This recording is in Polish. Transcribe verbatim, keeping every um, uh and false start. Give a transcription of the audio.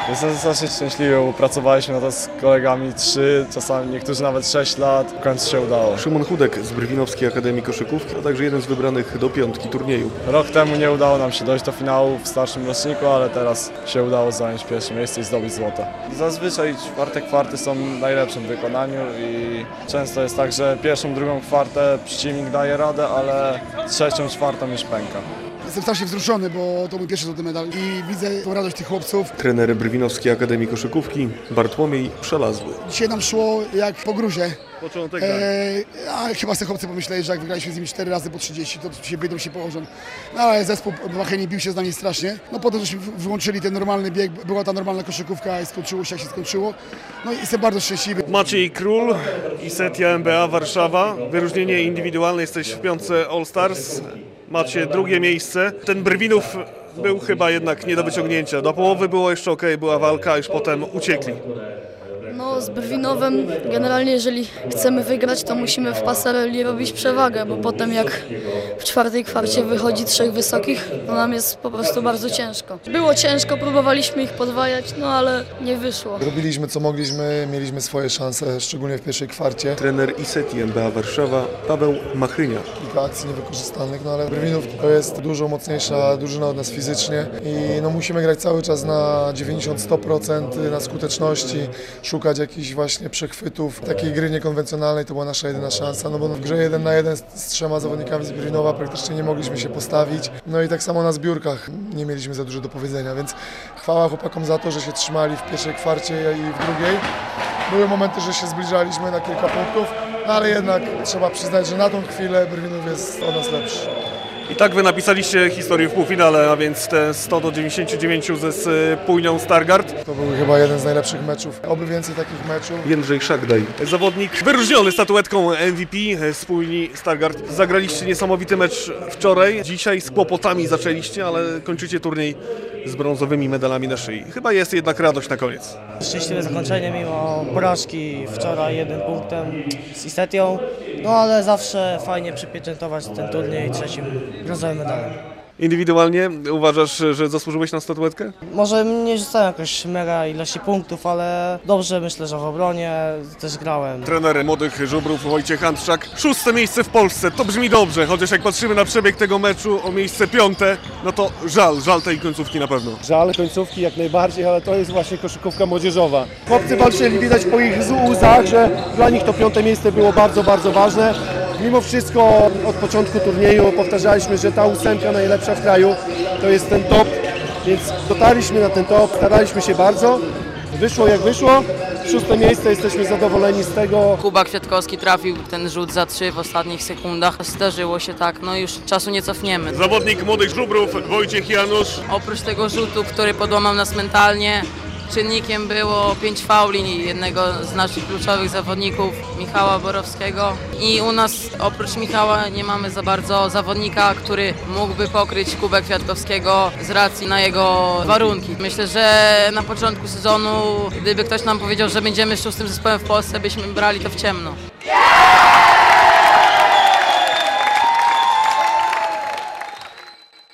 Jestem strasznie szczęśliwy, bo pracowaliśmy na to z kolegami trzy, czasami niektórzy nawet sześć lat. W końcu się udało. Szymon Chudek z Brwinowskiej Akademii Koszykówki, a także jeden z wybranych do piątki turnieju. Rok temu nie udało nam się dojść do finału w starszym roczniku, ale teraz się udało zająć pierwsze miejsce i zdobyć złoto. Zazwyczaj czwarte kwarty są w najlepszym wykonaniu i często jest tak, że pierwszą, drugą kwartę przeciwnik daje radę, ale trzecią, czwartą już pęka. Jestem strasznie wzruszony, bo to mój pierwszy złoty medal i widzę tą radość tych chłopców. Trener Brwinowskiej Akademii Koszykówki Bartłomiej Przelazły. Dzisiaj nam szło jak po gruzie. Początek Eee, a chyba sobie chłopcy pomyśleli, że jak wygraliśmy z nimi cztery razy po trzydzieści, to się wyjdą się położą. No, ale zespół Wacheni bił się z nami strasznie. No potem żeśmy wyłączyli ten normalny bieg, była ta normalna koszykówka i skończyło się jak się skończyło. No i jestem bardzo szczęśliwy. Maciej Król, Isetia M B A Warszawa. Wyróżnienie indywidualne, jesteś w piątce All Stars. Macie drugie miejsce. Ten Brwinów był chyba jednak nie do wyciągnięcia. Do połowy było jeszcze ok, była walka, a już potem uciekli. No, z Brwinowem generalnie jeżeli chcemy wygrać, to musimy w pasareli robić przewagę, bo potem jak w czwartej kwarcie wychodzi trzech wysokich, to nam jest po prostu bardzo ciężko. Było ciężko, próbowaliśmy ich podwajać, no ale nie wyszło. Robiliśmy co mogliśmy, mieliśmy swoje szanse, szczególnie w pierwszej kwarcie. Trener Isetii M B A Warszawa Paweł Machrynia. Kilka akcji niewykorzystanych, no ale Brwinów to jest dużo mocniejsza drużyna od nas fizycznie i no musimy grać cały czas na dziewięćdziesiąt do stu procent na skuteczności, szukać jakichś właśnie przechwytów. Takiej gry niekonwencjonalnej to była nasza jedyna szansa, no bo w grze jeden na jeden z, z trzema zawodnikami z Brwinowa praktycznie nie mogliśmy się postawić. No i tak samo na zbiórkach nie mieliśmy za dużo do powiedzenia, więc chwała chłopakom za to, że się trzymali w pierwszej kwarcie i w drugiej. Były momenty, że się zbliżaliśmy na kilka punktów, no ale jednak trzeba przyznać, że na tą chwilę Brwinów jest od nas lepszy. I tak wy napisaliście historię w półfinale, a więc te sto do dziewięćdziesięciu dziewięciu ze Spójnią Stargard. To był chyba jeden z najlepszych meczów, oby więcej takich meczów. Jędrzej Szagdaj. Zawodnik wyróżniony statuetką M V P Spójni Stargard. Zagraliście niesamowity mecz wczoraj. Dzisiaj z kłopotami zaczęliście, ale kończycie turniej z brązowymi medalami na szyi. Chyba jest jednak radość na koniec. Szczęśliwe zakończenie mimo porażki wczoraj jednym punktem z Isetią, no ale zawsze fajnie przypieczętować ten turniej trzecim brązowym medalem. Indywidualnie uważasz, że zasłużyłeś na statuetkę? Może nie rzucałem jakoś mega ilości punktów, ale dobrze myślę, że w obronie też grałem. Trener młodych żubrów Wojciech Antczak. Szóste miejsce w Polsce, to brzmi dobrze, chociaż jak patrzymy na przebieg tego meczu o miejsce piąte, no to żal, żal tej końcówki na pewno. Żal końcówki jak najbardziej, ale to jest właśnie koszykówka młodzieżowa. Chłopcy walczyli, widać po ich łzach, że dla nich to piąte miejsce było bardzo, bardzo ważne. Mimo wszystko od początku turnieju powtarzaliśmy, że ta ósemka najlepsza w kraju to jest ten top, więc dotarliśmy na ten top, staraliśmy się bardzo, wyszło jak wyszło, szóste miejsce, jesteśmy zadowoleni z tego. Kuba Kwiatkowski trafił ten rzut za trzy w ostatnich sekundach, zdarzyło się tak, no już czasu nie cofniemy. Zawodnik młodych żubrów Wojciech Janusz. Oprócz tego rzutu, który podłamał nas mentalnie, czynnikiem było pięć fauli jednego z naszych kluczowych zawodników, Michała Borowskiego. I u nas oprócz Michała nie mamy za bardzo zawodnika, który mógłby pokryć Kubę Kwiatkowskiego z racji na jego warunki. Myślę, że na początku sezonu, gdyby ktoś nam powiedział, że będziemy szóstym zespołem w Polsce, byśmy brali to w ciemno.